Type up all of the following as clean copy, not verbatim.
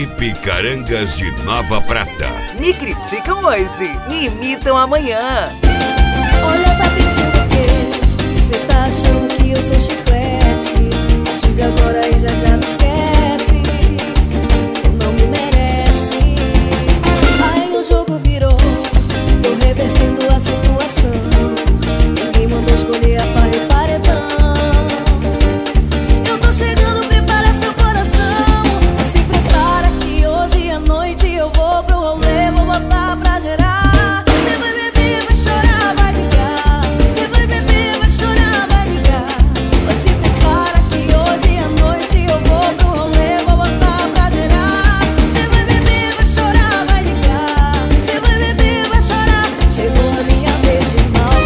Equipe Carangas de Nova Prata. Me criticam hoje, me imitam amanhã. Olha, tá pensando o quê? Cê tá achando que eu sou chiclete? Chega agora e já me esquece. Não me merece. Aí o jogo virou, tô revertendo a situação. Ninguém mandou escolher a farra e o paredão. Eu tô chegando, prepara seu coração. Se prepara que hoje à noite eu vou pro rolê, vou botar pra gerar. Cê vai beber, vai chorar, vai ligar. Cê vai beber, vai chorar, vai ligar. Mas se prepara que hoje à noite eu vou pro rolê, vou botar pra gerar. Cê vai beber, vai chorar, vai ligar. Cê vai beber, vai chorar. Chegou a minha vez de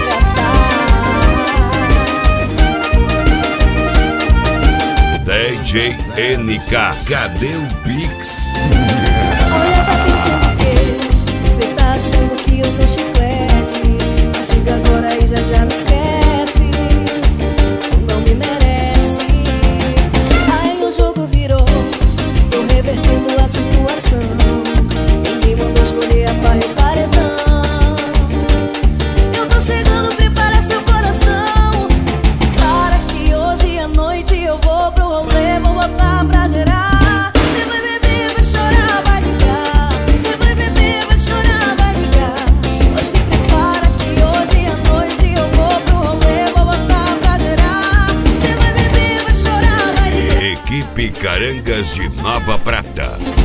maltratar. DJ NK, cadê o Pix? Olha, tá pensando o quê? Cê tá achando que eu sou chiclete? Mas chega agora e já me esquece. Não me merece. Aí o jogo virou, tô revertendo a situação. Ninguém mandou escolher a farra e o paredão. Eu tô chegando, prepara seu coração. Para que hoje à noite eu vou pro rolê, vou botar pra gerar. Cê vai beber, vai chorar, vai ligar. Cê vai beber, vai chorar, vai ligar. Mas se prepara que hoje à noite eu vou pro rolê, vou botar pra gerar. Cê vai beber, vai chorar, vai ligar. Equipe Carangas de Nova Prata.